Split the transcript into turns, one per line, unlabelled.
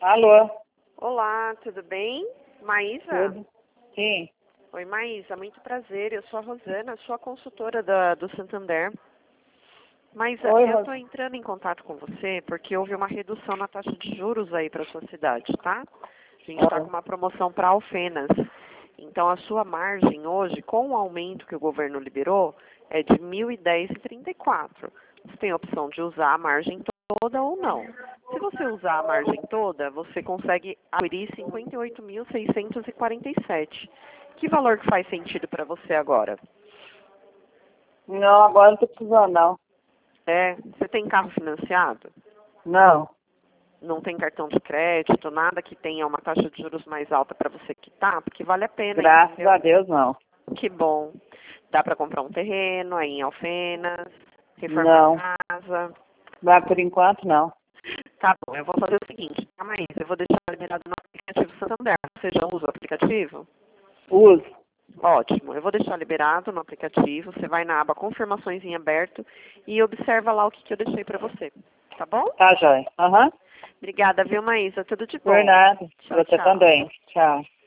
Alô?
Olá, tudo bem? Maísa?
Tudo? Sim.
Oi, Maísa, muito prazer. Eu sou a Rosana, sou a consultora do Santander. Maísa,
Oi,
eu
Ros...
estou entrando em contato com você porque houve uma redução na taxa de juros aí para sua cidade, tá? A gente está com uma promoção para Alfenas. Então, a sua margem hoje, com o aumento que o governo liberou, é de R$ 1.010,34. Você tem a opção de usar a margem toda ou não. Se você usar a margem toda, você consegue adquirir 58.647. Que valor que faz sentido para você agora?
Não, agora não tô precisando, não.
Você tem carro financiado?
Não.
Não tem cartão de crédito, nada que tenha uma taxa de juros mais alta para você quitar, porque vale a pena,
Graças
entendeu?
a Deus, não.
Que bom. Dá para comprar um terreno aí em Alfenas, reformar
Não.
a casa.
Mas por enquanto, não.
Tá bom, eu vou fazer o seguinte, tá, Maísa? Eu vou deixar liberado no aplicativo Santander. Você já usa o aplicativo?
Uso.
Ótimo, eu vou deixar liberado no aplicativo. Você vai na aba Confirmações em Aberto e observa lá o que eu deixei para você. Tá bom?
Tá, joia. Aham.
Obrigada, viu, Maísa? Tudo de bom.
Por nada.
Tchau,
Você
tchau.
também. Tchau.